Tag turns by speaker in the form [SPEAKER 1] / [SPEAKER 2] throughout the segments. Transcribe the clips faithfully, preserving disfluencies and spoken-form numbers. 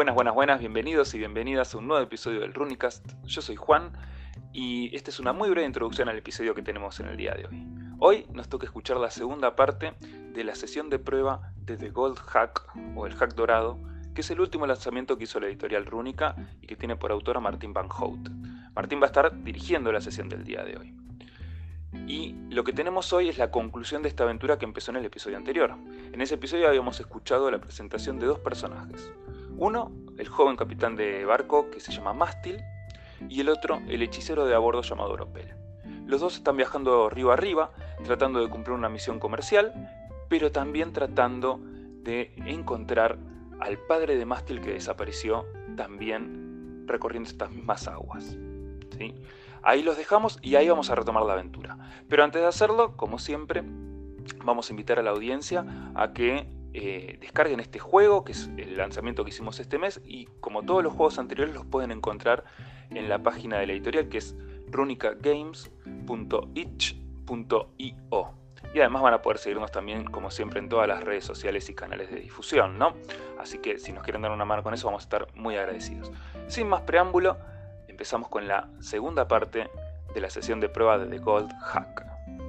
[SPEAKER 1] Buenas, buenas, buenas, bienvenidos y bienvenidas a un nuevo episodio del Runicast. Yo soy Juan y esta es una muy breve introducción al episodio que tenemos en el día de hoy. Hoy nos toca escuchar la segunda parte de la sesión de prueba de The Gold Hack, o el Hack Dorado, que es el último lanzamiento que hizo la editorial Runica y que tiene por autor a Martín Van Hout. Martín va a estar dirigiendo la sesión del día de hoy. Y lo que tenemos hoy es la conclusión de esta aventura que empezó en el episodio anterior. En ese episodio habíamos escuchado la presentación de dos personajes. Uno, el joven capitán de barco que se llama Mástil, y el otro, el hechicero de a bordo llamado Oropel. Los dos están viajando río arriba, tratando de cumplir una misión comercial, pero también tratando de encontrar al padre de Mástil que desapareció, también recorriendo estas mismas aguas. ¿Sí? Ahí los dejamos y ahí vamos a retomar la aventura. Pero antes de hacerlo, como siempre, vamos a invitar a la audiencia a que eh, descarguen este juego, que es el lanzamiento que hicimos este mes, y como todos los juegos anteriores los pueden encontrar en la página de la editorial, que es runicagames punto itch punto io. Y además van a poder seguirnos también, como siempre, en todas las redes sociales y canales de difusión, ¿no? Así que si nos quieren dar una mano con eso, vamos a estar muy agradecidos. Sin más preámbulo, empezamos con la segunda parte de la sesión de prueba de The Gold Hack.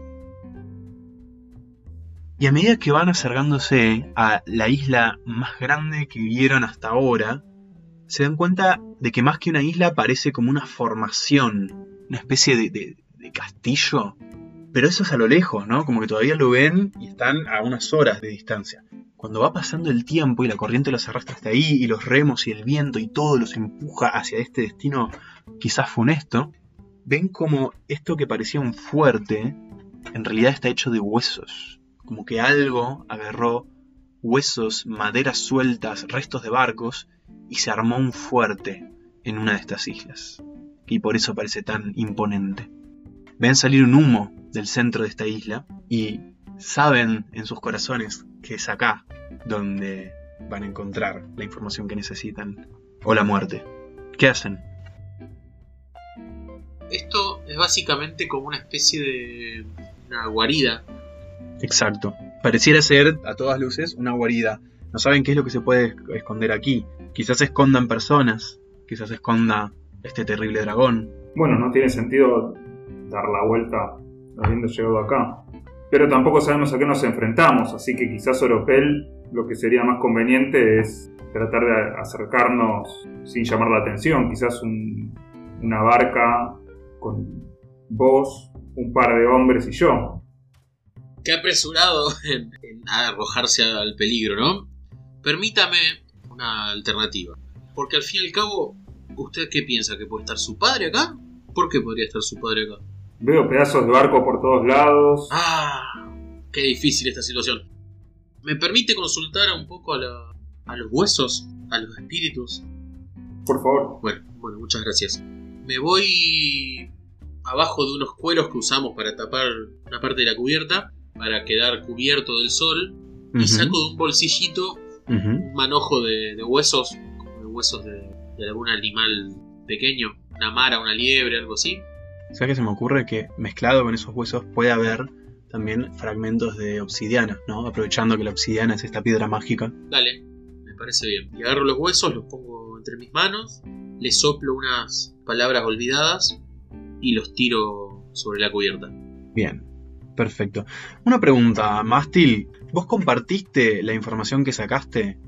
[SPEAKER 2] Y a medida que van acercándose a la isla más grande que vieron hasta ahora, se dan cuenta de que más que una isla parece como una formación, una especie de, de, de castillo. Pero eso es a lo lejos, ¿no? Como que todavía lo ven y están a unas horas de distancia. Cuando va pasando el tiempo y la corriente los arrastra hasta ahí, y los remos y el viento y todo los empuja hacia este destino quizás funesto, ven como esto que parecía un fuerte, en realidad está hecho de huesos. Como que algo agarró huesos, maderas sueltas, restos de barcos, y se armó un fuerte en una de estas islas. Y por eso parece tan imponente. Ven salir un humo del centro de esta isla y saben en sus corazones que es acá donde van a encontrar la información que necesitan, o la muerte. ¿Qué hacen?
[SPEAKER 3] Esto es básicamente como una especie de una guarida.
[SPEAKER 2] Exacto. Pareciera ser, a todas luces, una guarida. No saben qué es lo que se puede esconder aquí. Quizás escondan personas, quizás esconda este terrible dragón.
[SPEAKER 4] Bueno, no tiene sentido dar la vuelta habiendo llegado acá. Pero tampoco sabemos a qué nos enfrentamos, así que quizás Oropel lo que sería más conveniente es tratar de acercarnos sin llamar la atención. Quizás un, una barca con vos, un par de hombres y yo.
[SPEAKER 3] Qué apresurado en, en arrojarse al peligro, ¿no? Permítame una alternativa. Porque al fin y al cabo, ¿usted qué piensa? ¿Que puede estar su padre acá? ¿Por qué podría estar su padre acá?
[SPEAKER 4] Veo pedazos de barco por todos lados.
[SPEAKER 3] Ah, qué difícil esta situación. ¿Me permite consultar un poco a, la, a los huesos, a los espíritus?
[SPEAKER 4] Por favor.
[SPEAKER 3] Bueno, bueno, muchas gracias. Me voy abajo de unos cueros que usamos para tapar una parte de la cubierta, para quedar cubierto del sol, uh-huh. Y saco de un bolsillito uh-huh. un manojo de, de huesos, como de huesos de, de algún animal pequeño, una mara, una liebre, algo así.
[SPEAKER 2] ¿Sabes qué se me ocurre? Que mezclado con esos huesos puede haber también fragmentos de obsidiana, ¿no? Aprovechando que la obsidiana es esta piedra mágica.
[SPEAKER 3] Dale, me parece bien. Y agarro los huesos, los pongo entre mis manos, les soplo unas palabras olvidadas y los tiro sobre la cubierta.
[SPEAKER 2] Bien, perfecto. Una pregunta, Mástil. ¿Vos compartiste la información que sacaste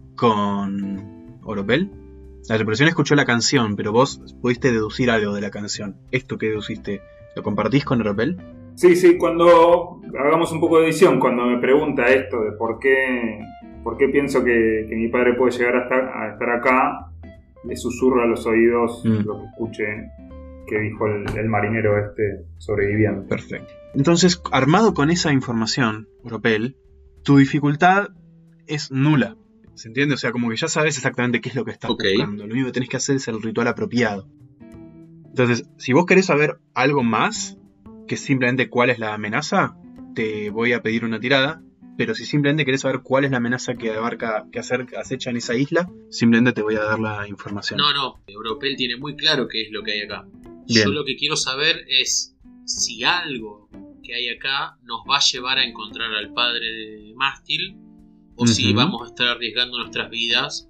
[SPEAKER 2] con Oropel? La tripulación escuchó la canción, pero vos pudiste deducir algo de la canción. ¿Esto que deduciste, lo compartís con Oropel?
[SPEAKER 4] Sí, sí, cuando hagamos un poco de edición, cuando me pregunta esto de por qué, por qué pienso que, que mi padre puede llegar a estar, a estar acá, le susurro a los oídos mm. lo que escuché que dijo el, el marinero este sobreviviente.
[SPEAKER 2] Perfecto. Entonces, armado con esa información, Oropel, tu dificultad es nula. ¿Se entiende? O sea, como que ya sabes exactamente qué es lo que estás okay. buscando. Lo único que tenés que hacer es el ritual apropiado. Entonces, si vos querés saber algo más que simplemente cuál es la amenaza, te voy a pedir una tirada. Pero si simplemente querés saber cuál es la amenaza que abarca, que acecha en esa isla, simplemente te voy a dar la información.
[SPEAKER 3] No, no. Oropel tiene muy claro qué es lo que hay acá.
[SPEAKER 2] Bien.
[SPEAKER 3] Yo lo que quiero saber es si algo que hay acá nos va a llevar a encontrar al padre de Mástil, o uh-huh. si vamos a estar arriesgando nuestras vidas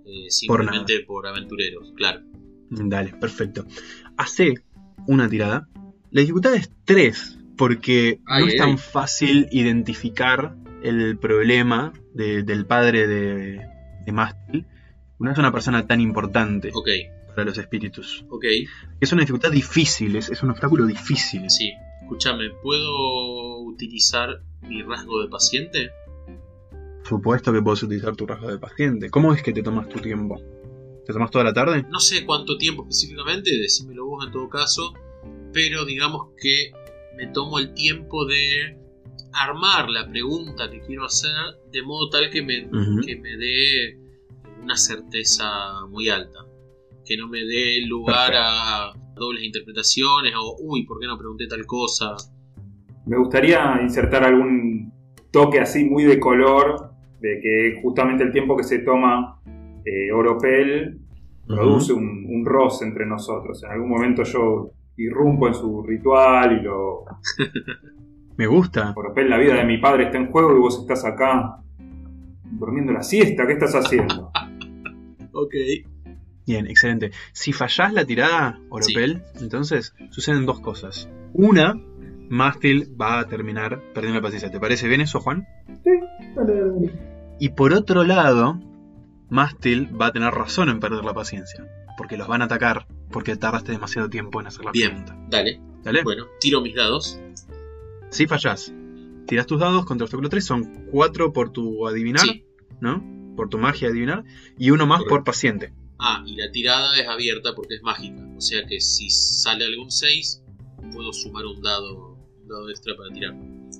[SPEAKER 3] eh, simplemente por, por aventureros, claro.
[SPEAKER 2] Dale, perfecto. Hace una tirada. La dificultad es tres, porque
[SPEAKER 3] ay,
[SPEAKER 2] no es
[SPEAKER 3] ay,
[SPEAKER 2] tan
[SPEAKER 3] ay.
[SPEAKER 2] fácil identificar el problema de, del padre de, de Mástil. No es una persona tan importante
[SPEAKER 3] Ok,
[SPEAKER 2] para los espíritus.
[SPEAKER 3] ok,
[SPEAKER 2] Es una dificultad difícil, es, es un obstáculo difícil.
[SPEAKER 3] sí. Escúchame, ¿puedo utilizar mi rasgo de paciente?
[SPEAKER 2] Por supuesto que puedes utilizar tu rasgo de paciente. ¿Cómo es que te tomas tu tiempo? ¿Te tomas toda la tarde?
[SPEAKER 3] No sé cuánto tiempo específicamente, decímelo vos en todo caso, pero digamos que me tomo el tiempo de armar la pregunta que quiero hacer de modo tal que me,
[SPEAKER 2] Uh-huh.
[SPEAKER 3] que me dé una certeza muy alta. Que no me dé lugar
[SPEAKER 2] Perfecto.
[SPEAKER 3] a dobles interpretaciones o, uy, ¿por qué no pregunté tal cosa?
[SPEAKER 4] Me gustaría insertar algún toque así muy de color, de que justamente el tiempo que se toma eh, Oropel produce
[SPEAKER 2] Uh-huh.
[SPEAKER 4] un, un roce entre nosotros. En algún momento yo irrumpo en su ritual y lo...
[SPEAKER 2] Me gusta.
[SPEAKER 4] Oropel, la vida de mi padre está en juego y vos estás acá durmiendo la siesta. ¿Qué estás haciendo?
[SPEAKER 3] Ok.
[SPEAKER 2] Bien, excelente. Si fallás la tirada, Oropel, entonces suceden dos cosas. Una, Mástil va a terminar perdiendo la paciencia. ¿Te parece bien eso, Juan?
[SPEAKER 4] Sí, dale, dale.
[SPEAKER 2] Y por otro lado, Mástil va a tener razón en perder la paciencia. Porque los van a atacar porque tardaste demasiado tiempo en hacer la
[SPEAKER 3] Bien,
[SPEAKER 2] pregunta.
[SPEAKER 3] dale.
[SPEAKER 2] ¿Dale?
[SPEAKER 3] Bueno, tiro mis dados.
[SPEAKER 2] Si fallás, tirás tus dados contra obstáculo tres. Son cuatro por tu adivinar,
[SPEAKER 3] Sí.
[SPEAKER 2] ¿no? Por tu magia adivinar. Y uno más
[SPEAKER 3] Correcto.
[SPEAKER 2] por paciente.
[SPEAKER 3] Ah, y la tirada es abierta porque es mágica. O sea que si sale algún seis, puedo sumar un dado, un dado extra para tirar.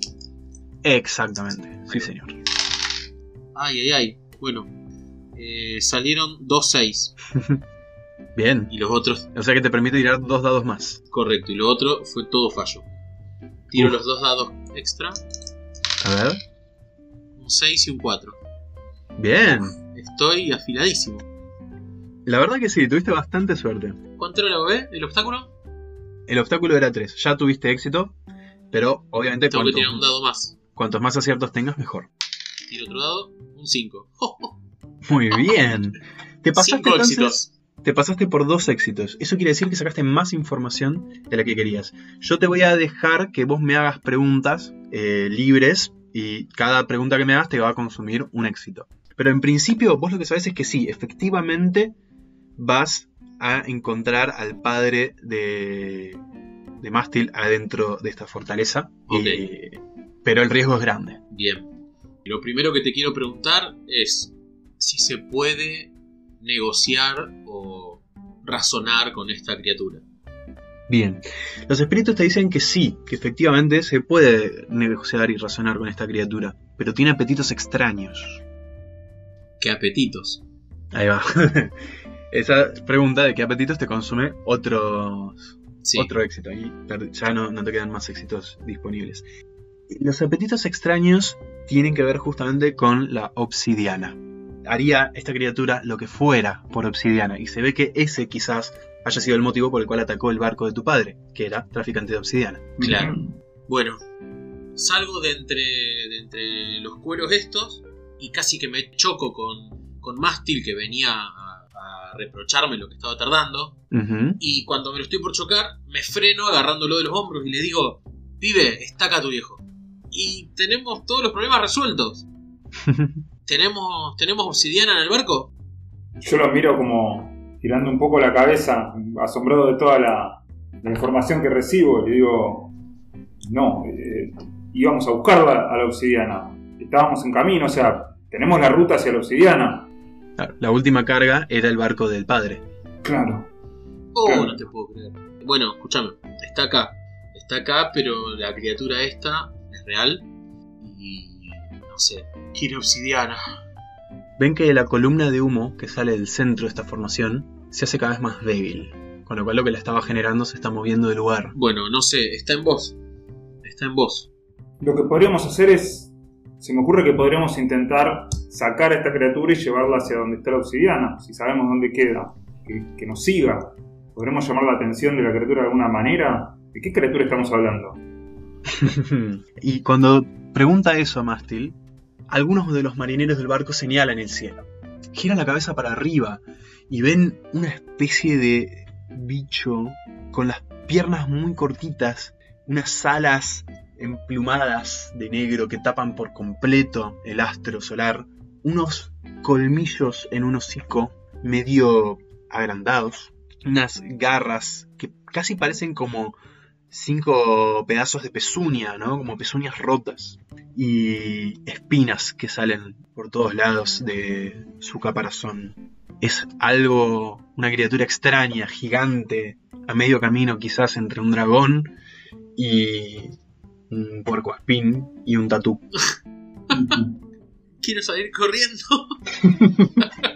[SPEAKER 2] Exactamente. Sí, señor.
[SPEAKER 3] Ay, ay, ay. Bueno, eh, salieron dos seis.
[SPEAKER 2] Bien.
[SPEAKER 3] Y los otros,
[SPEAKER 2] O sea que te permite tirar dos dados más.
[SPEAKER 3] correcto. Y lo otro fue todo fallo. Tiro
[SPEAKER 2] Uf.
[SPEAKER 3] los dos dados extra.
[SPEAKER 2] A ver.
[SPEAKER 3] Un seis y un cuatro.
[SPEAKER 2] Bien.
[SPEAKER 3] Estoy afiladísimo.
[SPEAKER 2] La verdad que sí, tuviste bastante suerte.
[SPEAKER 3] ¿Cuánto era la B? ¿El obstáculo?
[SPEAKER 2] El obstáculo era tres. Ya tuviste éxito. Pero obviamente
[SPEAKER 3] Tengo que
[SPEAKER 2] cuantos,
[SPEAKER 3] tirar un dado más.
[SPEAKER 2] cuantos más aciertos tengas, mejor.
[SPEAKER 3] Tiro otro dado. Un cinco.
[SPEAKER 2] Muy bien. Te pasaste
[SPEAKER 3] Cinco
[SPEAKER 2] entonces,
[SPEAKER 3] éxitos.
[SPEAKER 2] te pasaste por dos éxitos. Eso quiere decir que sacaste más información de la que querías. Yo te voy a dejar que vos me hagas preguntas eh, libres y cada pregunta que me hagas te va a consumir un éxito. Pero en principio vos lo que sabés es que sí, efectivamente vas a encontrar al padre de, de Mástil adentro de esta fortaleza.
[SPEAKER 3] Ok.
[SPEAKER 2] Eh, pero el riesgo es grande.
[SPEAKER 3] Bien. Y lo primero que te quiero preguntar es si se puede negociar o razonar con esta criatura.
[SPEAKER 2] Bien, los espíritus te dicen que sí, que efectivamente se puede negociar y razonar con esta criatura, pero tiene apetitos extraños.
[SPEAKER 3] ¿Qué apetitos?
[SPEAKER 2] Ahí va. Esa pregunta de qué apetitos te consume otros,
[SPEAKER 3] Sí.
[SPEAKER 2] otro éxito. Ahí per- ya no, no te quedan más éxitos disponibles. Los apetitos extraños tienen que ver justamente con la obsidiana. Haría esta criatura lo que fuera por obsidiana, y se ve que ese quizás haya sido el motivo por el cual atacó el barco de tu padre, que era traficante de obsidiana.
[SPEAKER 3] Claro. Bueno, salgo de entre, de entre los cueros estos y casi que me choco con, con Mástil, que venía a, a reprocharme lo que estaba tardando.
[SPEAKER 2] Ujú.
[SPEAKER 3] Y cuando me lo estoy por chocar, me freno agarrándolo de los hombros y le digo: pibe, está acá tu viejo. Y tenemos todos los problemas resueltos. ¿Tenemos, ¿Tenemos obsidiana en el barco?
[SPEAKER 4] Yo lo miro como girando un poco la cabeza, asombrado de toda la, la información que recibo. Le digo, no, eh, íbamos a buscarla a la obsidiana. Estábamos en camino, o sea, tenemos la ruta hacia la obsidiana.
[SPEAKER 2] Claro, la última carga era el barco del padre.
[SPEAKER 4] Claro.
[SPEAKER 3] Oh,
[SPEAKER 4] Claro.
[SPEAKER 3] no te puedo creer. Bueno, escúchame, está acá. Está acá, pero la criatura esta es real. Y no sé, quiere obsidiana.
[SPEAKER 2] Ven que la columna de humo que sale del centro de esta formación se hace cada vez más débil, con lo cual lo que la estaba generando se está moviendo de lugar.
[SPEAKER 3] Bueno, no sé, está en vos. Está en vos.
[SPEAKER 4] Lo que podríamos hacer es, se me ocurre que podríamos intentar sacar a esta criatura y llevarla hacia donde está la obsidiana. Si sabemos dónde queda, que, que nos siga. ¿Podremos llamar la atención de la criatura de alguna manera? ¿De qué criatura estamos hablando?
[SPEAKER 2] Y cuando pregunta eso a Mástil, algunos de los marineros del barco señalan el cielo. giran la cabeza para arriba y ven una especie de bicho con las piernas muy cortitas, unas alas emplumadas de negro que tapan por completo el astro solar, unos colmillos en un hocico medio agrandados, unas garras que casi parecen como cinco pedazos de pezuña, ¿no? Como pezuñas rotas, y espinas que salen por todos lados de su caparazón. Es algo, una criatura extraña, gigante, a medio camino quizás entre un dragón y un puercoespín y un tatú.
[SPEAKER 3] Quiero salir corriendo.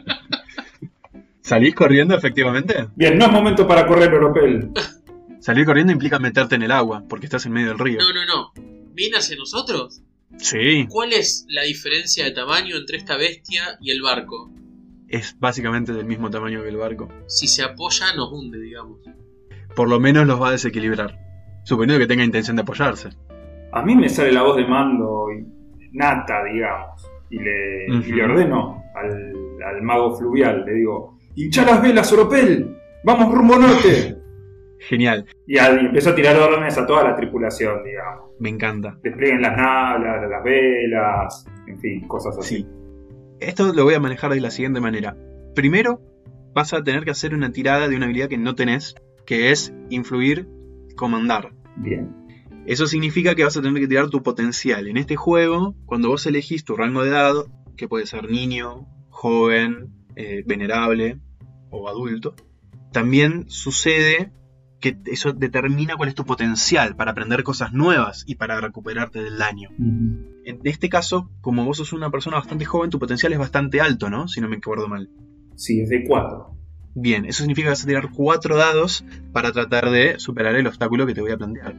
[SPEAKER 2] ¿Salís corriendo efectivamente?
[SPEAKER 4] Bien, no es momento para correr, Oropel.
[SPEAKER 2] Salir corriendo implica meterte en el agua, porque estás en medio del río.
[SPEAKER 3] No, no, no. ¿Viene hacia nosotros?
[SPEAKER 2] Sí.
[SPEAKER 3] ¿Cuál es la diferencia de tamaño entre esta bestia y el barco?
[SPEAKER 2] Es básicamente del mismo tamaño que el barco.
[SPEAKER 3] Si se apoya, nos hunde, digamos.
[SPEAKER 2] Por lo menos los va a desequilibrar, suponiendo que tenga intención de apoyarse.
[SPEAKER 4] A mí me sale la voz de mando y nata, digamos, y le, uh-huh. y le ordeno al, al mago fluvial, le digo, hinchá las velas, Oropel, vamos rumbo norte.
[SPEAKER 2] Genial.
[SPEAKER 4] Y, a, y empezó a tirar órdenes a toda la tripulación, digamos.
[SPEAKER 2] Me encanta.
[SPEAKER 4] Desplieguen las nablas, las velas, en fin, cosas así.
[SPEAKER 2] Sí. Esto lo voy a manejar de la siguiente manera. Primero, vas a tener que hacer una tirada de una habilidad que no tenés, que es influir, comandar.
[SPEAKER 4] Bien.
[SPEAKER 2] Eso significa que vas a tener que tirar tu potencial. En este juego, cuando vos elegís tu rango de edad, que puede ser niño, joven, eh, venerable o adulto, también sucede que eso determina cuál es tu potencial para aprender cosas nuevas y para recuperarte del daño. Uh-huh. En este caso, como vos sos una persona bastante joven, tu potencial es bastante alto, ¿no? Si no me acuerdo mal.
[SPEAKER 4] Sí, es de cuatro.
[SPEAKER 2] Bien, eso significa que vas a tirar cuatro dados para tratar de superar el obstáculo que te voy a plantear.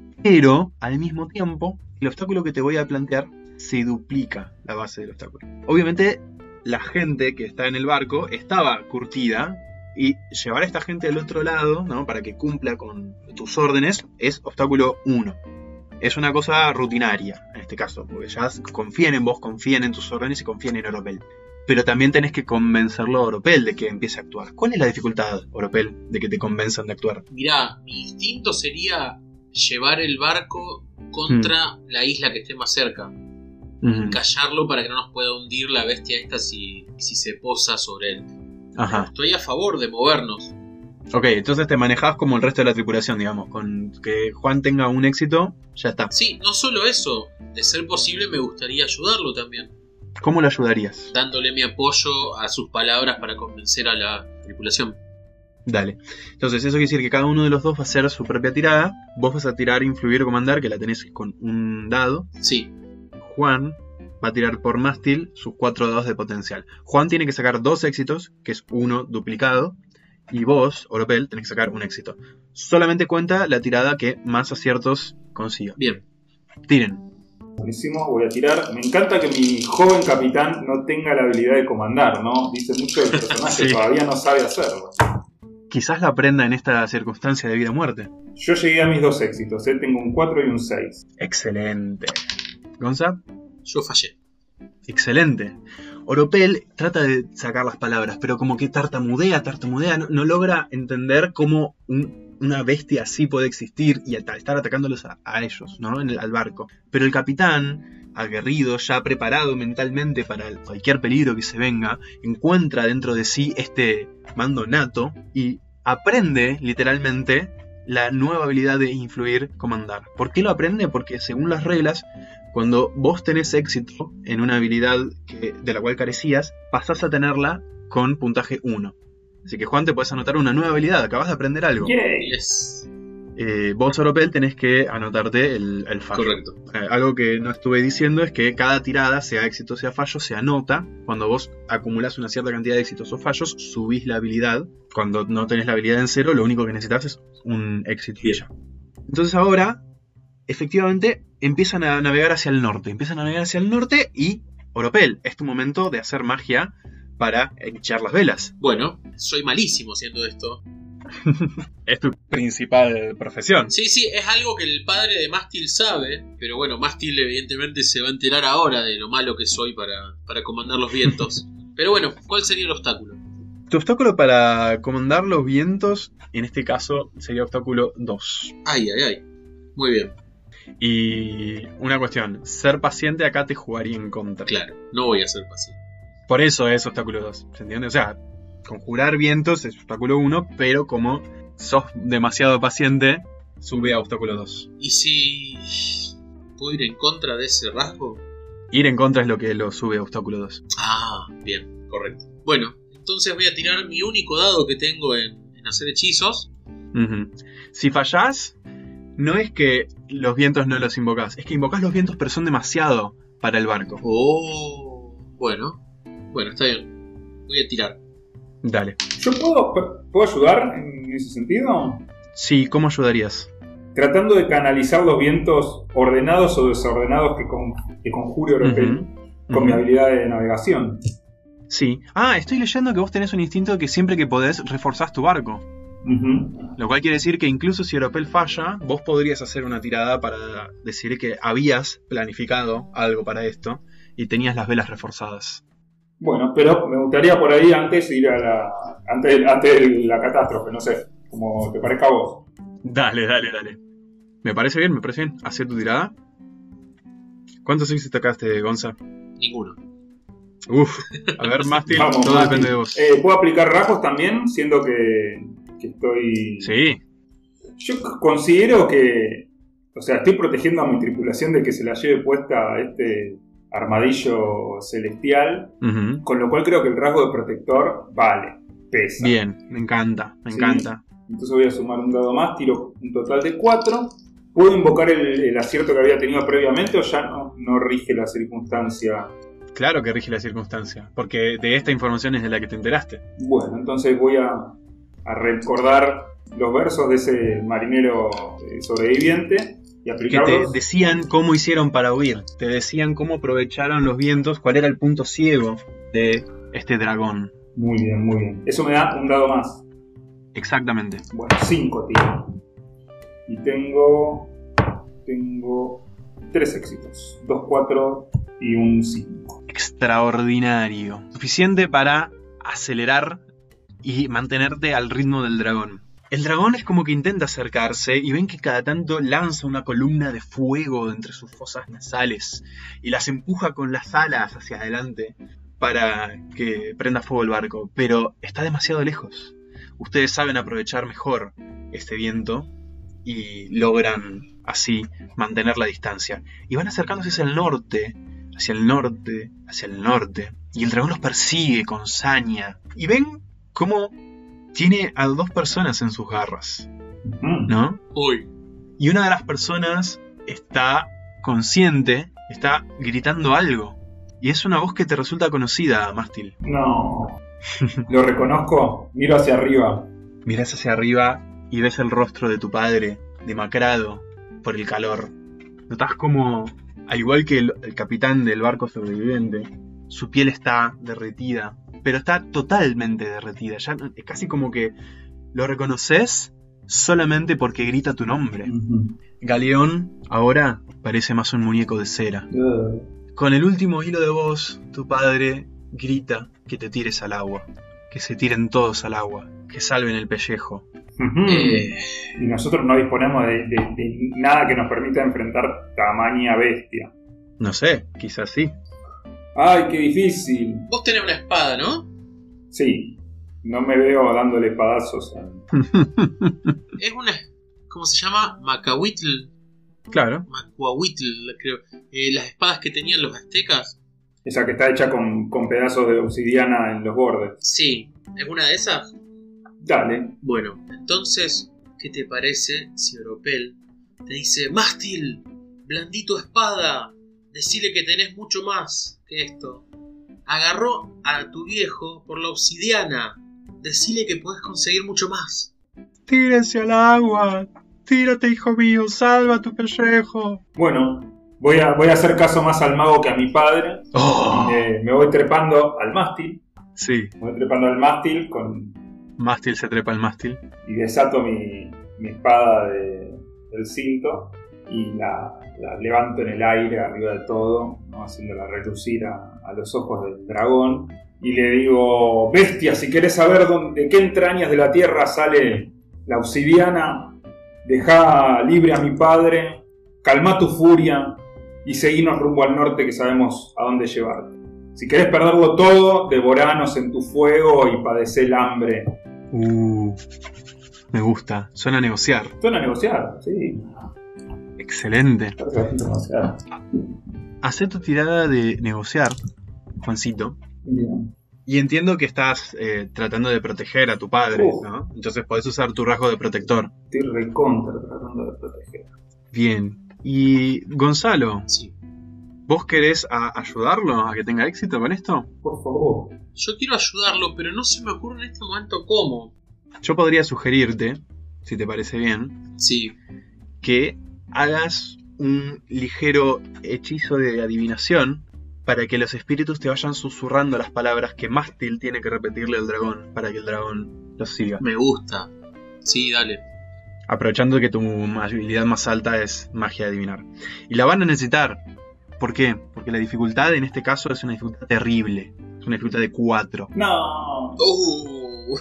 [SPEAKER 2] Pero, al mismo tiempo, el obstáculo que te voy a plantear se duplica la base del obstáculo. Obviamente, la gente que está en el barco estaba curtida, y llevar a esta gente al otro lado, ¿no? Para que cumpla con tus órdenes, es obstáculo uno. Es una cosa rutinaria, en este caso, porque ya confían en vos, confían en tus órdenes y confían en Oropel. Pero también tenés que convencerlo a Oropel de que empiece a actuar. ¿Cuál es la dificultad, Oropel, de que te convenzan de actuar?
[SPEAKER 3] Mirá, mi instinto sería llevar el barco contra mm. la isla que esté más cerca. Mm. Callarlo para que no nos pueda hundir la bestia esta si, si se posa sobre él.
[SPEAKER 2] Ajá.
[SPEAKER 3] Estoy a favor de movernos.
[SPEAKER 2] Ok, entonces te manejás como el resto de la tripulación, digamos. Con que Juan tenga un éxito, ya está.
[SPEAKER 3] Sí, no solo eso. De ser posible me gustaría ayudarlo también.
[SPEAKER 2] ¿Cómo lo ayudarías?
[SPEAKER 3] Dándole mi apoyo a sus palabras para convencer a la tripulación.
[SPEAKER 2] Dale. Entonces eso quiere decir que cada uno de los dos va a hacer su propia tirada. Vos vas a tirar influir o comandar, que la tenés con un dado.
[SPEAKER 3] Sí.
[SPEAKER 2] Juan va a tirar por mástil sus cuatro dados de potencial. Juan tiene que sacar dos éxitos, que es uno duplicado. Y vos, Oropel, tenés que sacar un éxito. Solamente cuenta la tirada que más aciertos consiga.
[SPEAKER 3] Bien.
[SPEAKER 2] Tiren.
[SPEAKER 4] Buenísimo, voy a tirar. Me encanta que mi joven capitán no tenga la habilidad de comandar, ¿no? Dice mucho del personaje, sí. Todavía no sabe hacerlo.
[SPEAKER 2] Quizás la aprenda en esta circunstancia de vida o muerte.
[SPEAKER 4] Yo llegué a mis dos éxitos, ¿eh? Tengo un cuatro y un seis.
[SPEAKER 2] Excelente. ¿Gonza?
[SPEAKER 3] Yo fallé.
[SPEAKER 2] Excelente. Oropel trata de sacar las palabras, pero como que tartamudea, tartamudea, no, no logra entender cómo un, una bestia así puede existir y at- estar atacándolos a, a ellos, ¿no? En el, al barco. Pero el capitán, aguerrido, ya preparado mentalmente para el, cualquier peligro que se venga, encuentra dentro de sí este mando nato y aprende literalmente la nueva habilidad de influir, comandar. ¿Por qué lo aprende? Porque según las reglas, cuando vos tenés éxito en una habilidad que, de la cual carecías, pasás a tenerla con puntaje uno. Así que Juan, te puedes anotar una nueva habilidad, acabas de aprender algo.
[SPEAKER 3] Yay. Yes.
[SPEAKER 2] Eh, vos, Oropel, tenés que anotarte el, el fallo.
[SPEAKER 3] Correcto.
[SPEAKER 2] Eh, algo que no estuve diciendo es que cada tirada, sea éxito o sea fallo, se anota. Cuando vos acumulás una cierta cantidad de éxitos o fallos, subís la habilidad. Cuando no tenés la habilidad en cero, lo único que necesitas es un éxito y ya. Entonces ahora, efectivamente, empiezan a navegar hacia el norte. Empiezan a navegar hacia el norte y, Oropel, es tu momento de hacer magia para echar las velas.
[SPEAKER 3] Bueno, soy malísimo haciendo esto.
[SPEAKER 2] Es tu principal profesión.
[SPEAKER 3] Sí, sí, es algo que el padre de Mástil sabe, pero bueno, Mástil evidentemente se va a enterar ahora de lo malo que soy para, para comandar los vientos. Pero bueno, ¿cuál sería el obstáculo?
[SPEAKER 2] Tu obstáculo para comandar los vientos, en este caso, sería obstáculo dos.
[SPEAKER 3] Ay, ay, ay. Muy bien.
[SPEAKER 2] Y una cuestión, ser paciente acá te jugaría en contra.
[SPEAKER 3] Claro, no voy a ser paciente.
[SPEAKER 2] Por eso es obstáculo dos, ¿se entiende? O sea, conjurar vientos es obstáculo uno, pero como sos demasiado paciente, sube a obstáculo dos.
[SPEAKER 3] ¿Y si puedo ir en contra de ese rasgo?
[SPEAKER 2] Ir en contra es lo que lo sube a obstáculo dos.
[SPEAKER 3] Ah, bien, correcto. Bueno, entonces voy a tirar mi único dado que tengo en, en hacer hechizos.
[SPEAKER 2] Uh-huh. Si fallás, no es que los vientos no los invocás, es que invocás los vientos pero son demasiado para el barco.
[SPEAKER 3] Oh, bueno, bueno, está bien. Voy a tirar.
[SPEAKER 2] Dale.
[SPEAKER 4] ¿Yo puedo, puedo ayudar en ese sentido?
[SPEAKER 2] Sí, ¿cómo ayudarías?
[SPEAKER 4] Tratando de canalizar los vientos ordenados o desordenados que, con, que conjure Oropel
[SPEAKER 2] Uh-huh.
[SPEAKER 4] con
[SPEAKER 2] Uh-huh.
[SPEAKER 4] mi habilidad de navegación.
[SPEAKER 2] Sí. Ah, estoy leyendo que vos tenés un instinto que siempre que podés reforzás tu barco.
[SPEAKER 4] Uh-huh.
[SPEAKER 2] Lo cual quiere decir que incluso si Oropel falla, vos podrías hacer una tirada para decir que habías planificado algo para esto y tenías las velas reforzadas.
[SPEAKER 4] Bueno, pero me gustaría por ahí antes ir a la. Antes, antes de la catástrofe, no sé, como te parezca a vos.
[SPEAKER 2] Dale, dale, dale. Me parece bien, me parece bien. Hacé tu tirada. ¿Cuántos éxitos sacaste, Gonza?
[SPEAKER 3] Ninguno.
[SPEAKER 2] Uf, a ver, Mástil,
[SPEAKER 4] Vamos,
[SPEAKER 2] todo
[SPEAKER 4] Mati.
[SPEAKER 2] depende de vos.
[SPEAKER 4] Eh, ¿Puedo aplicar rasgos también? Siendo que, que estoy.
[SPEAKER 2] Sí,
[SPEAKER 4] Yo c- considero que. O sea, estoy protegiendo a mi tripulación de que se la lleve puesta a este armadillo celestial.
[SPEAKER 2] ujú.
[SPEAKER 4] Con lo cual creo que el rasgo de protector vale, pesa.
[SPEAKER 2] Bien, me encanta, me
[SPEAKER 4] Sí.
[SPEAKER 2] encanta.
[SPEAKER 4] Entonces voy a sumar un dado más, tiro un total de cuatro. ¿Puedo invocar el, el acierto que había tenido previamente o ya no, no rige la circunstancia?
[SPEAKER 2] Claro que rige la circunstancia, porque de esta información es de la que te enteraste.
[SPEAKER 4] Bueno, entonces voy a, a recordar los versos de ese marinero eh, sobreviviente y
[SPEAKER 2] Que te
[SPEAKER 4] aplicarlos.
[SPEAKER 2] decían cómo hicieron para huir, te decían cómo aprovecharon los vientos, cuál era el punto ciego de este dragón.
[SPEAKER 4] Muy bien, muy bien. Eso me da un dado más.
[SPEAKER 2] Exactamente.
[SPEAKER 4] Bueno, cinco tiro. Y tengo. Tengo tres éxitos. Dos, cuatro y un cinco.
[SPEAKER 2] Extraordinario. Suficiente para acelerar y mantenerte al ritmo del dragón. El dragón es como que intenta acercarse y ven que cada tanto lanza una columna de fuego entre sus fosas nasales y las empuja con las alas hacia adelante para que prenda fuego el barco, pero está demasiado lejos. Ustedes saben aprovechar mejor este viento y logran así mantener la distancia. Y van acercándose hacia el norte, hacia el norte, hacia el norte, y el dragón los persigue con saña. Y ven cómo tiene a dos personas en sus garras,
[SPEAKER 4] Ujú.
[SPEAKER 2] ¿no?
[SPEAKER 3] Uy.
[SPEAKER 2] Y una de las personas está consciente, está gritando algo. Y es una voz que te resulta conocida, Mástil.
[SPEAKER 4] No. Lo reconozco. Miro hacia arriba.
[SPEAKER 2] Mirás hacia arriba y ves el rostro de tu padre, demacrado por el calor. Notás como, al igual que el, el capitán del barco sobreviviente, su piel está derretida, pero está totalmente derretida. Ya no- es casi como que lo reconoces solamente porque grita tu nombre.
[SPEAKER 4] Ujú.
[SPEAKER 2] Galeón ahora parece más un muñeco de cera.
[SPEAKER 4] Uh.
[SPEAKER 2] Con el último hilo de voz, tu padre grita que te tires al agua, que se tiren todos al agua, que salven el pellejo.
[SPEAKER 4] Ujú.
[SPEAKER 3] Eh,
[SPEAKER 4] Y nosotros no disponemos de, de- de nada que nos permita enfrentar tamaña bestia.
[SPEAKER 2] No sé, quizás sí.
[SPEAKER 4] ¡Ay, qué difícil!
[SPEAKER 3] vos tenés una espada, ¿no?
[SPEAKER 4] Sí, no me veo dándole espadazos a...
[SPEAKER 3] Es una... ¿Cómo se llama? Macahuitl.
[SPEAKER 2] Claro.
[SPEAKER 3] Macuahuitl, creo. Eh, las espadas que tenían los aztecas.
[SPEAKER 4] Esa que está hecha con, con pedazos de obsidiana en los bordes.
[SPEAKER 3] Sí. ¿Es una de esas?
[SPEAKER 4] Dale.
[SPEAKER 3] Bueno, entonces, ¿qué te parece si Oropel te dice: Mástil, blandito espada, decile que tenés mucho más que esto? Agarró a tu viejo por la obsidiana, decile que podés conseguir mucho más.
[SPEAKER 2] Tírense al agua. Tírate, hijo mío, salva tu pellejo.
[SPEAKER 4] Bueno, voy a, voy a hacer caso más al mago que a mi padre.
[SPEAKER 2] Oh.
[SPEAKER 4] Y me, me voy trepando al mástil.
[SPEAKER 2] Sí,
[SPEAKER 4] Me voy trepando al mástil con,
[SPEAKER 2] mástil se trepa al mástil.
[SPEAKER 4] y desato mi, mi espada de- del cinto. y la, la levanto en el aire arriba del todo, ¿no? Haciéndola relucir a, a los ojos del dragón. Y le digo: bestia, si querés saber dónde, de qué entrañas de la tierra sale la obsidiana, dejá libre a mi padre, calma tu furia y seguinos rumbo al norte, que sabemos a dónde llevarte. Si querés perderlo todo, devoranos en tu fuego y padecé el hambre.
[SPEAKER 2] Uh, me gusta. Suena a negociar.
[SPEAKER 4] Suena a negociar, sí.
[SPEAKER 2] Excelente.
[SPEAKER 4] Negociar.
[SPEAKER 2] Hacé tu tirada de negociar, Juancito.
[SPEAKER 4] Bien.
[SPEAKER 2] Y entiendo que estás eh, tratando de proteger a tu padre,
[SPEAKER 4] Uf.
[SPEAKER 2] ¿no? Entonces podés usar tu rasgo de protector.
[SPEAKER 4] Estoy recontra tratando de proteger.
[SPEAKER 2] Bien. Y Gonzalo,
[SPEAKER 3] Sí.
[SPEAKER 2] ¿vos querés a- ayudarlo a que tenga éxito con esto?
[SPEAKER 4] Por favor.
[SPEAKER 3] Yo quiero ayudarlo, pero no se me ocurre en este momento cómo.
[SPEAKER 2] Yo podría sugerirte, si te parece bien,
[SPEAKER 3] Sí.
[SPEAKER 2] que hagas un ligero hechizo de adivinación para que los espíritus te vayan susurrando las palabras que Mástil tiene que repetirle al dragón para que el dragón los siga.
[SPEAKER 3] Me gusta. Sí, dale.
[SPEAKER 2] Aprovechando que tu habilidad más alta es magia de adivinar. Y la van a necesitar. ¿Por qué? Porque la dificultad en este caso es una dificultad terrible. Es una dificultad de cuatro.
[SPEAKER 4] No.
[SPEAKER 3] Uh.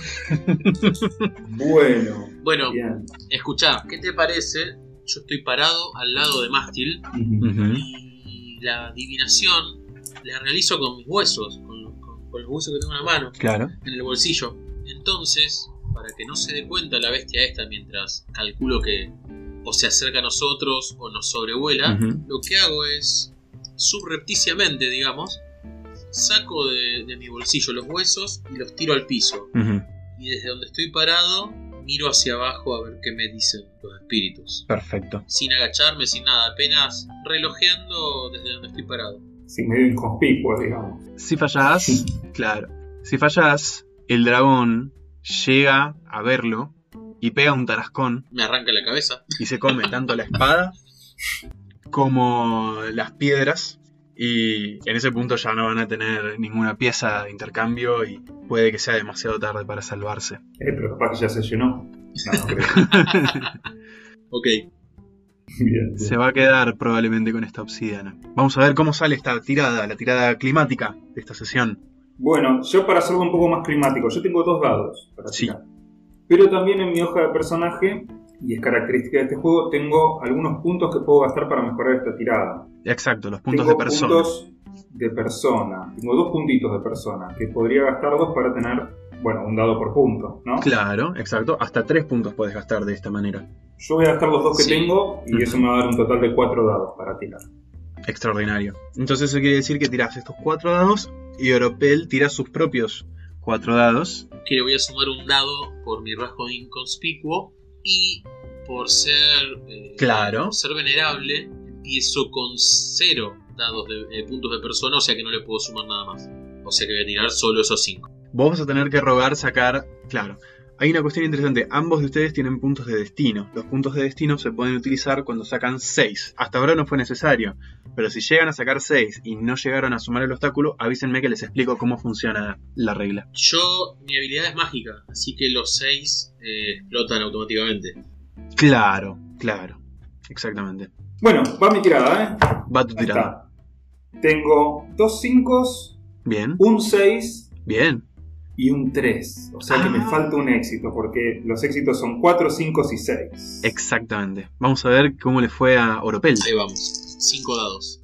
[SPEAKER 4] Bueno.
[SPEAKER 3] Bueno,
[SPEAKER 4] Bien.
[SPEAKER 3] escuchá, ¿qué te parece? Yo estoy parado al lado de Mástil
[SPEAKER 2] Ujú.
[SPEAKER 3] y la adivinación la realizo con mis huesos, con, con- con los huesos que tengo en la mano,
[SPEAKER 2] Claro.
[SPEAKER 3] en el bolsillo. Entonces, para que no se dé cuenta la bestia esta mientras calculo que o se acerca a nosotros o nos sobrevuela,
[SPEAKER 2] Ujú.
[SPEAKER 3] lo que hago es, subrepticiamente, digamos, saco de, de mi bolsillo los huesos y los tiro al piso.
[SPEAKER 2] Ujú.
[SPEAKER 3] Y desde donde estoy parado, miro hacia abajo a ver qué me dicen los espíritus.
[SPEAKER 2] Perfecto.
[SPEAKER 3] Sin agacharme, sin nada, apenas relojeando desde donde estoy parado.
[SPEAKER 4] Sí, medio inconspicuo, digamos.
[SPEAKER 2] Si fallás, claro. Si fallás, el dragón llega a verlo y pega un tarascón
[SPEAKER 3] Me arranca la cabeza.
[SPEAKER 2] y se come tanto la espada como las piedras. Y en ese punto ya no van a tener ninguna pieza de intercambio y puede que sea demasiado tarde para salvarse.
[SPEAKER 4] Eh, pero capaz que ya se llenó. No, no creo.
[SPEAKER 3] Ok.
[SPEAKER 4] Bien, bien.
[SPEAKER 2] Se va a quedar probablemente con esta obsidiana. Vamos a ver cómo sale esta tirada, la tirada climática de esta sesión.
[SPEAKER 4] Bueno, yo para hacerlo un poco más climático, yo tengo dos dados para
[SPEAKER 2] Sí.
[SPEAKER 4] tirar. Pero también en mi hoja de personaje, y es característica de este juego, tengo algunos puntos que puedo gastar para mejorar esta tirada.
[SPEAKER 2] Exacto, los puntos
[SPEAKER 4] tengo
[SPEAKER 2] de persona.
[SPEAKER 4] puntos de persona. Tengo dos puntitos de persona, que podría gastar dos para tener, bueno, un dado por punto, ¿no?
[SPEAKER 2] Claro, exacto. Hasta tres puntos puedes gastar de esta manera.
[SPEAKER 4] Yo voy a gastar los dos que
[SPEAKER 3] Sí.
[SPEAKER 4] tengo y
[SPEAKER 2] Ujú.
[SPEAKER 4] eso me va a dar un total de cuatro dados para tirar.
[SPEAKER 2] Extraordinario. Entonces eso quiere decir que tirás estos cuatro dados y Oropel tira sus propios cuatro dados.
[SPEAKER 3] Que le voy a sumar un dado por mi rasgo de inconspicuo y por ser eh,
[SPEAKER 2] Claro.
[SPEAKER 3] por ser venerable empiezo con cero dados de eh, puntos de persona, o sea que no le puedo sumar nada más. O sea que voy a tirar solo esos cinco.
[SPEAKER 2] Vos vas a tener que rogar sacar... Claro. Hay una cuestión interesante. Ambos de ustedes tienen puntos de destino. Los puntos de destino se pueden utilizar cuando sacan seis. Hasta ahora no fue necesario. Pero si llegan a sacar seis y no llegaron a sumar el obstáculo, avísenme que les explico cómo funciona la regla.
[SPEAKER 3] Yo, mi habilidad es mágica, así que los seis eh, explotan automáticamente.
[SPEAKER 2] Claro, claro. Exactamente.
[SPEAKER 4] Bueno, va mi tirada, ¿eh?
[SPEAKER 2] Va tu
[SPEAKER 4] Ahí
[SPEAKER 2] tirada.
[SPEAKER 4] está. Tengo dos cinco,
[SPEAKER 2] Bien,
[SPEAKER 4] un seis
[SPEAKER 2] bien.
[SPEAKER 4] y un tres. O sea que me
[SPEAKER 2] Ah.
[SPEAKER 4] falta un éxito, porque los éxitos son cuatro, cinco y seis.
[SPEAKER 2] Exactamente. Vamos a ver cómo le fue a Oropel.
[SPEAKER 3] Ahí vamos, cinco dados.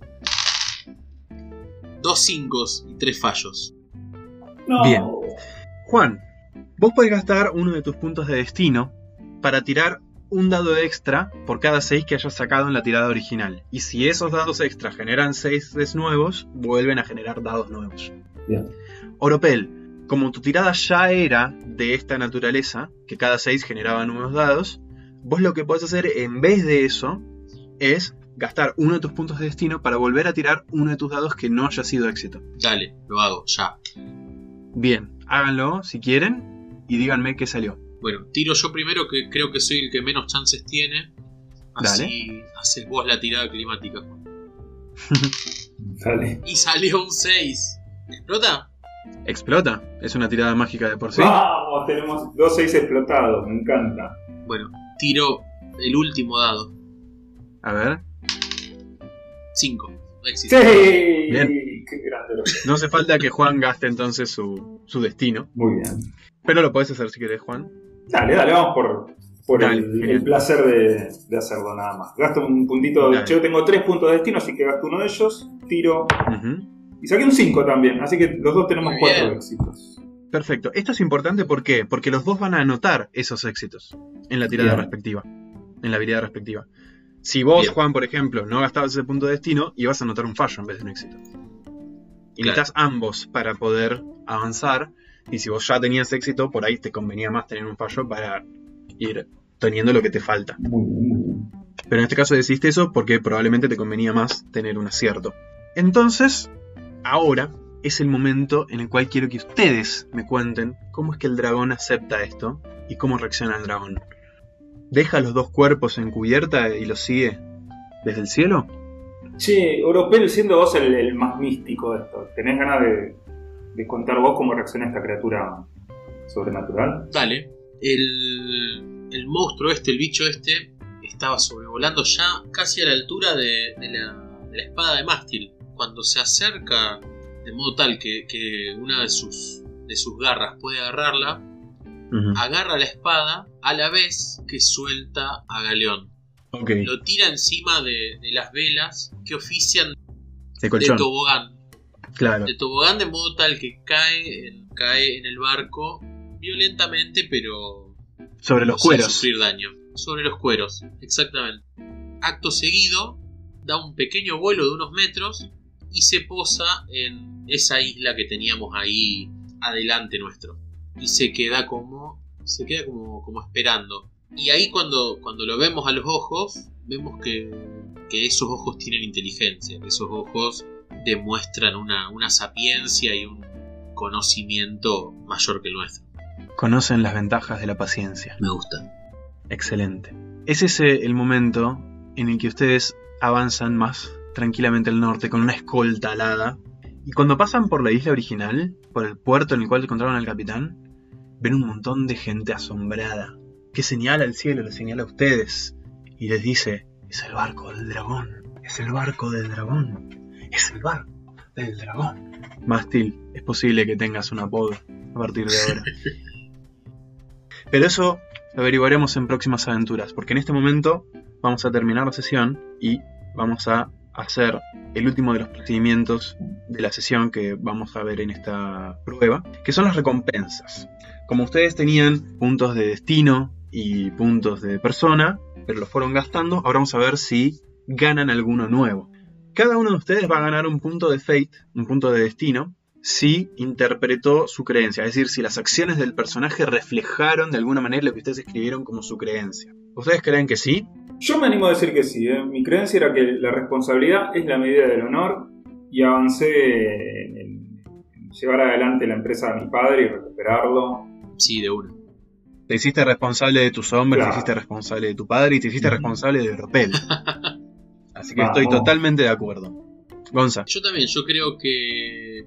[SPEAKER 3] Dos cinco y tres fallos.
[SPEAKER 4] No.
[SPEAKER 2] Bien. Juan, vos podés gastar uno de tus puntos de destino para tirar un dado extra por cada seis que hayas sacado en la tirada original. Y si esos dados extra generan seis nuevos, vuelven a generar dados nuevos.
[SPEAKER 4] Bien.
[SPEAKER 2] Oropel, como tu tirada ya era de esta naturaleza, que cada seis generaba nuevos dados, vos lo que podés hacer en vez de eso es gastar uno de tus puntos de destino para volver a tirar uno de tus dados que no haya sido éxito.
[SPEAKER 3] Dale, lo hago, ya.
[SPEAKER 2] Bien, háganlo si quieren y díganme qué salió.
[SPEAKER 3] Bueno, tiro yo primero, que creo que soy el que menos chances tiene. Así haces vos la tirada climática.
[SPEAKER 4] Dale.
[SPEAKER 3] Y salió un seis. ¿Explota?
[SPEAKER 2] Explota, es una tirada mágica de por sí.
[SPEAKER 4] Vamos, tenemos dos seis explotados, me encanta.
[SPEAKER 3] Bueno, tiro el último dado.
[SPEAKER 2] A ver.
[SPEAKER 3] cinco. Éxito.
[SPEAKER 4] ¡Sí!
[SPEAKER 2] Bien.
[SPEAKER 4] ¡Qué grande lo que es!
[SPEAKER 2] No hace falta que Juan gaste entonces su, su destino.
[SPEAKER 4] Muy bien.
[SPEAKER 2] Pero lo podés hacer si querés, Juan.
[SPEAKER 4] Dale, dale, vamos por, por
[SPEAKER 2] Dale,
[SPEAKER 4] el,
[SPEAKER 2] genial.
[SPEAKER 4] el placer de, de hacerlo nada más. Gasto un puntito.
[SPEAKER 2] Dale.
[SPEAKER 4] Yo tengo tres puntos de destino, así que gasto uno de ellos. Tiro.
[SPEAKER 2] Ujú.
[SPEAKER 4] Y saqué un cinco también, así que los dos tenemos
[SPEAKER 3] Muy
[SPEAKER 4] cuatro
[SPEAKER 3] bien.
[SPEAKER 4] éxitos.
[SPEAKER 2] Perfecto. Esto es importante, ¿por qué? Porque los dos van a anotar esos éxitos en la tirada
[SPEAKER 4] Bien.
[SPEAKER 2] respectiva. En la habilidad respectiva. Si vos,
[SPEAKER 3] Bien.
[SPEAKER 2] Juan, por ejemplo, no gastabas ese punto de destino, ibas a anotar un fallo en vez de un éxito. Y
[SPEAKER 3] Claro.
[SPEAKER 2] necesitas ambos para poder avanzar. Y si vos ya tenías éxito, por ahí te convenía más tener un fallo para ir teniendo lo que te falta.
[SPEAKER 4] Muy bien, muy bien.
[SPEAKER 2] Pero en este caso decidiste eso porque probablemente te convenía más tener un acierto. Entonces, ahora es el momento en el cual quiero que ustedes me cuenten cómo es que el dragón acepta esto y cómo reacciona el dragón. ¿Deja los dos cuerpos en cubierta y los sigue desde el cielo?
[SPEAKER 4] Che, Oropel, siendo vos el, el más místico de esto, ¿tenés ganas de, de contar vos cómo reacciona esta criatura sobrenatural?
[SPEAKER 3] Dale. El, el monstruo este, el bicho este, estaba sobrevolando ya casi a la altura de, de, la, de la espada de mástil. Cuando se acerca de modo tal que, que una de sus, de sus garras puede agarrarla,
[SPEAKER 2] Uh-huh.
[SPEAKER 3] agarra la espada a la vez que suelta a Galeón.
[SPEAKER 2] Ok,
[SPEAKER 3] Lo tira encima de, de las velas que ofician
[SPEAKER 2] de
[SPEAKER 3] de
[SPEAKER 2] colchón.
[SPEAKER 3] tobogán.
[SPEAKER 2] Claro.
[SPEAKER 3] De tobogán de modo tal que cae en, cae en el barco violentamente, pero
[SPEAKER 2] Sobre los
[SPEAKER 3] sin
[SPEAKER 2] cueros.
[SPEAKER 3] sufrir daño. Sobre los cueros, exactamente. Acto seguido, da un pequeño vuelo de unos metros y se posa en esa isla que teníamos ahí adelante nuestro. Y se queda como. Se queda como, como esperando. Y ahí cuando, cuando lo vemos a los ojos, vemos que, que esos ojos tienen inteligencia, que esos ojos demuestran una, una sapiencia y un conocimiento mayor que el nuestro.
[SPEAKER 2] Conocen las ventajas de la paciencia.
[SPEAKER 3] Me gusta.
[SPEAKER 2] Excelente. Es ese el momento en el que ustedes avanzan más tranquilamente al norte con una escolta alada. Y cuando pasan por la isla original, por el puerto en el cual encontraron al capitán, ven un montón de gente asombrada que señala al cielo, le señala a ustedes y les dice: es el barco del dragón, es el barco del dragón, es el barco del dragón. Mástil, es posible que tengas un apodo a partir de ahora. Pero eso lo averiguaremos en próximas aventuras, porque en este momento vamos a terminar la sesión y vamos a hacer el último de los procedimientos de la sesión que vamos a ver en esta prueba, que son las recompensas. Como ustedes tenían puntos de destino y puntos de persona, pero los fueron gastando, ahora vamos a ver si ganan alguno nuevo. Cada uno de ustedes va a ganar un punto de fate, un punto de destino, si interpretó su creencia, es decir, si las acciones del personaje reflejaron de alguna manera lo que ustedes escribieron como su creencia. ¿Ustedes creen que sí?
[SPEAKER 4] Yo me animo a decir que sí, ¿eh? Mi creencia era que la responsabilidad es la medida del honor y avancé en, en llevar adelante la empresa de mi padre y recuperarlo.
[SPEAKER 3] Sí, de una.
[SPEAKER 2] Te hiciste responsable de tus hombres,
[SPEAKER 4] Claro.
[SPEAKER 2] te hiciste responsable de tu padre y te hiciste
[SPEAKER 4] Ujú.
[SPEAKER 2] responsable de Oropel. Así que
[SPEAKER 4] Vamos.
[SPEAKER 2] estoy totalmente de acuerdo. Gonza,
[SPEAKER 3] Yo también, yo creo que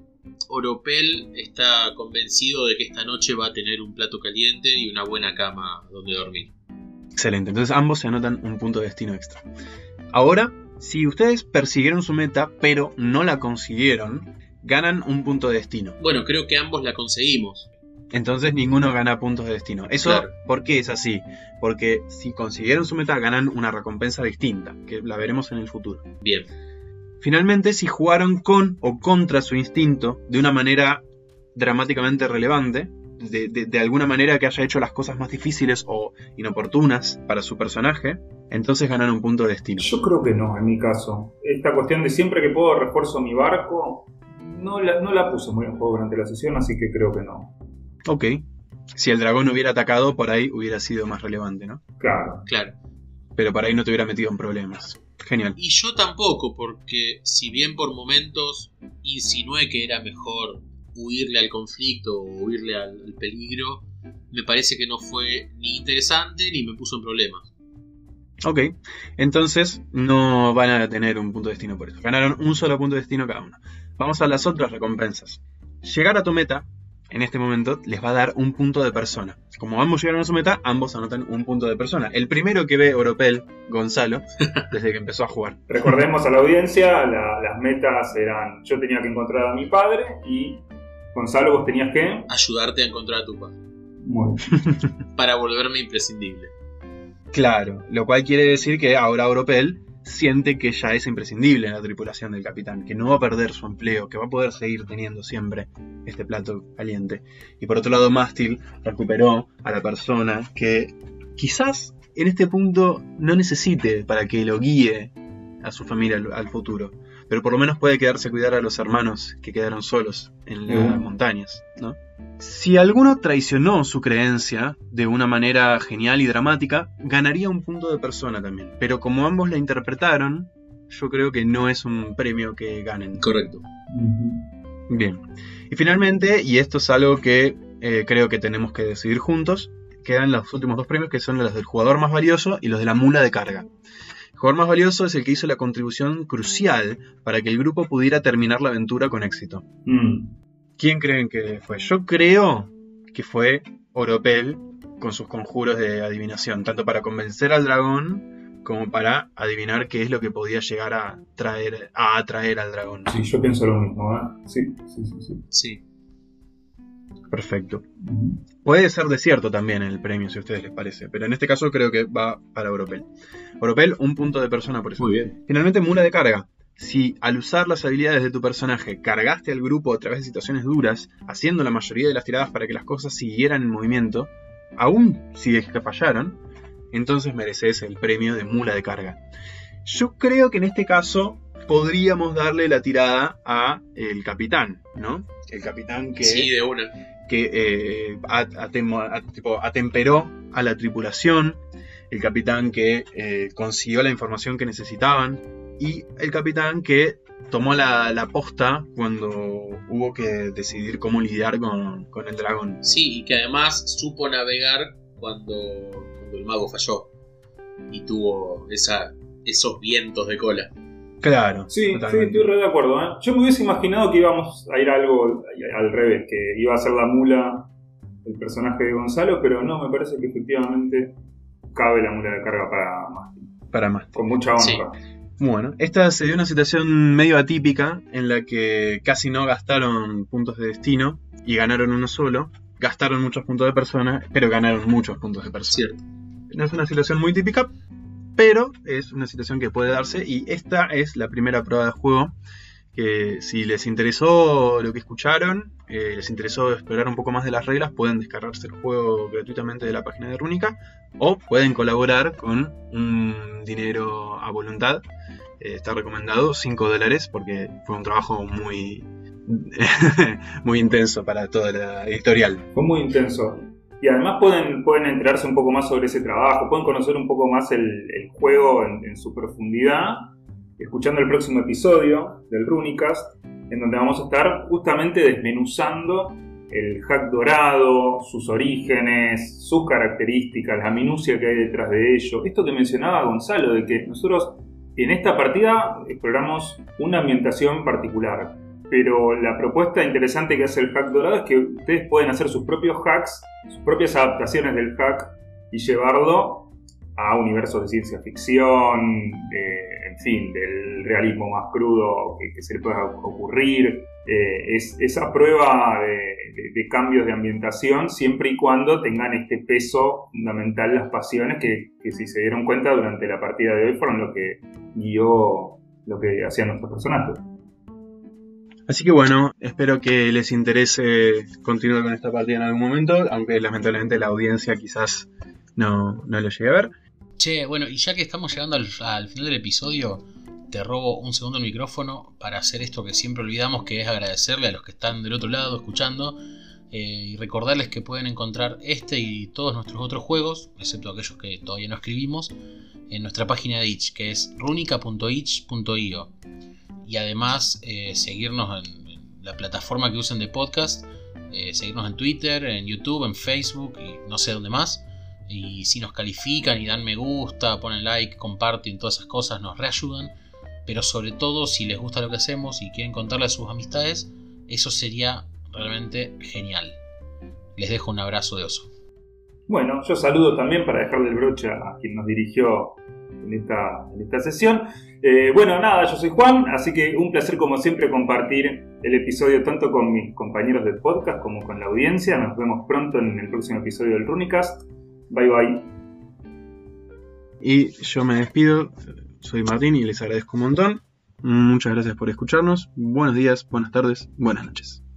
[SPEAKER 3] Oropel está convencido de que esta noche va a tener un plato caliente y una buena cama donde dormir.
[SPEAKER 2] excelente. Entonces ambos se anotan un punto de destino extra. Ahora, si ustedes persiguieron su meta, pero no la consiguieron, ganan un punto de destino.
[SPEAKER 3] Bueno, creo que ambos la conseguimos.
[SPEAKER 2] Entonces ninguno gana puntos de destino. ¿Eso
[SPEAKER 3] Claro.
[SPEAKER 2] por qué es así? Porque si consiguieron su meta, ganan una recompensa distinta, que la veremos en el futuro.
[SPEAKER 3] Bien.
[SPEAKER 2] Finalmente, si jugaron con o contra su instinto de una manera dramáticamente relevante, de, de, de alguna manera que haya hecho las cosas más difíciles o inoportunas para su personaje, entonces ganan un punto de destino.
[SPEAKER 4] Yo creo que no, en mi caso. Esta cuestión de siempre que puedo refuerzo mi barco, no la, no la puse muy en juego durante la sesión, así que creo que no.
[SPEAKER 2] Ok. Si el dragón hubiera atacado, por ahí hubiera sido más relevante, ¿no?
[SPEAKER 4] Claro.
[SPEAKER 3] Claro.
[SPEAKER 2] Pero por ahí no te hubiera metido en problemas. Genial.
[SPEAKER 3] Y yo tampoco, porque si bien por momentos insinué que era mejor huirle al conflicto o huirle al, al peligro, me parece que no fue ni interesante ni me puso en problemas.
[SPEAKER 2] Ok. Entonces no van a tener un punto de destino por eso. Ganaron un solo punto de destino cada uno. Vamos a las otras recompensas. Llegar a tu meta en este momento les va a dar un punto de persona. Como ambos llegaron a su meta, ambos anotan un punto de persona. El primero que ve Oropel, Gonzalo, desde que empezó a jugar.
[SPEAKER 4] Recordemos a la audiencia, la, las metas eran: yo tenía que encontrar a mi padre y Gonzalo, vos tenías que
[SPEAKER 3] ayudarte a encontrar a tu padre.
[SPEAKER 4] Muy bien.
[SPEAKER 3] Para volverme imprescindible.
[SPEAKER 2] Claro, lo cual quiere decir que ahora Oropel siente que ya es imprescindible en la tripulación del capitán, que no va a perder su empleo, que va a poder seguir teniendo siempre este plato caliente. Y por otro lado, Mástil recuperó a la persona que quizás en este punto no necesite para que lo guíe a su familia al, al futuro, pero por lo menos puede quedarse a cuidar a los hermanos que quedaron solos en las uh. montañas, ¿no? Si alguno traicionó su creencia de una manera genial y dramática, ganaría un punto de persona también. Pero como ambos la interpretaron, yo creo que no es un premio que ganen.
[SPEAKER 3] Correcto.
[SPEAKER 2] Uh-huh. Bien. Y finalmente, y esto es algo que eh, creo que tenemos que decidir juntos, quedan los últimos dos premios, que son los del jugador más valioso y los de la mula de carga. El jugador más valioso es el que hizo la contribución crucial para que el grupo pudiera terminar la aventura con éxito.
[SPEAKER 4] Mm.
[SPEAKER 2] ¿Quién creen que fue? Yo creo que fue Oropel con sus conjuros de adivinación, tanto para convencer al dragón como para adivinar qué es lo que podía llegar a traer, a atraer al dragón.
[SPEAKER 4] Sí, yo pienso lo mismo, ¿eh? Sí, sí, sí, sí.
[SPEAKER 3] Sí.
[SPEAKER 2] Perfecto. Puede ser desierto también el premio, si a ustedes les parece, pero en este caso creo que va para Oropel. Oropel, un punto de persona por eso.
[SPEAKER 3] Muy bien.
[SPEAKER 2] Finalmente, mula de carga. Si al usar las habilidades de tu personaje cargaste al grupo a través de situaciones duras, haciendo la mayoría de las tiradas para que las cosas siguieran en movimiento, aún si es que fallaron, entonces mereces el premio de mula de carga. Yo creo que en este caso podríamos darle la tirada a el capitán, ¿no? El capitán que,
[SPEAKER 3] sí, de una.
[SPEAKER 2] que eh, atem, at, tipo, atemperó a la tripulación, el capitán que eh, consiguió la información que necesitaban, y el capitán que tomó la, la posta cuando hubo que decidir cómo lidiar con, con el dragón.
[SPEAKER 3] Sí, y que además supo navegar cuando, cuando el mago falló y tuvo esa, esos vientos de cola.
[SPEAKER 2] Claro.
[SPEAKER 4] Sí, sí, estoy re de acuerdo, ¿eh? Yo me hubiese imaginado que íbamos a ir a algo al revés, que iba a ser la mula el personaje de Gonzalo, pero no, me parece que efectivamente cabe la mula de carga para Mástil.
[SPEAKER 2] Para Mástil.
[SPEAKER 4] Con mucha honra.
[SPEAKER 3] Sí.
[SPEAKER 2] Bueno, esta se dio una situación medio atípica en la que casi no gastaron puntos de destino y ganaron uno solo. Gastaron muchos puntos de persona, pero ganaron muchos puntos de persona.
[SPEAKER 3] Cierto.
[SPEAKER 2] No es una situación muy típica, pero es una situación que puede darse, y esta es la primera prueba de juego. Que si les interesó lo que escucharon, eh, les interesó explorar un poco más de las reglas, pueden descargarse el juego gratuitamente de la página de Rúnica, o pueden colaborar con un dinero a voluntad. Eh, está recomendado cinco dólares porque fue un trabajo muy muy intenso para toda la editorial.
[SPEAKER 4] Fue muy intenso. Y además pueden, pueden enterarse un poco más sobre ese trabajo, pueden conocer un poco más el, el juego en, en su profundidad, escuchando el próximo episodio del Runicast, en donde vamos a estar justamente desmenuzando el hack dorado, sus orígenes, sus características, la minucia que hay detrás de ello. Esto que mencionaba Gonzalo, de que nosotros en esta partida exploramos una ambientación particular, pero la propuesta interesante que hace el hack dorado es que ustedes pueden hacer sus propios hacks, sus propias adaptaciones del hack y llevarlo a universos de ciencia ficción, de, en fin, del realismo más crudo que, que se le pueda ocurrir. Eh, es esa prueba de, de, de cambios de ambientación, siempre y cuando tengan este peso fundamental, las pasiones, que, que si se dieron cuenta durante la partida de hoy fueron lo que guió lo que hacían nuestros personajes.
[SPEAKER 2] Así que bueno, espero que les interese continuar con esta partida en algún momento, aunque lamentablemente la audiencia quizás no, no lo llegue a ver.
[SPEAKER 3] Che, bueno, y ya que estamos llegando al, al final del episodio, te robo un segundo el micrófono para hacer esto que siempre olvidamos, que es agradecerle a los que están del otro lado escuchando, eh, y recordarles que pueden encontrar este y todos nuestros otros juegos, excepto aquellos que todavía no escribimos, en nuestra página de itch, que es runica punto itch punto io. Y además eh, seguirnos en, en la plataforma que usen de podcast, eh, seguirnos en Twitter, en YouTube, en Facebook y no sé dónde más. Y si nos califican y dan me gusta, ponen like, comparten, todas esas cosas nos reayudan. Pero sobre todo, si les gusta lo que hacemos y quieren contarle a sus amistades, eso sería realmente genial. Les dejo un abrazo de oso.
[SPEAKER 4] Bueno, yo saludo también para dejarle el broche a quien nos dirigió en esta, en esta sesión. Eh, bueno, nada, yo soy Juan, así que un placer como siempre compartir el episodio tanto con mis compañeros del podcast como con la audiencia. Nos vemos pronto en el próximo episodio del Runicast. Bye bye.
[SPEAKER 2] Y yo me despido, soy Martín y les agradezco un montón. Muchas gracias por escucharnos. Buenos días, buenas tardes, buenas noches.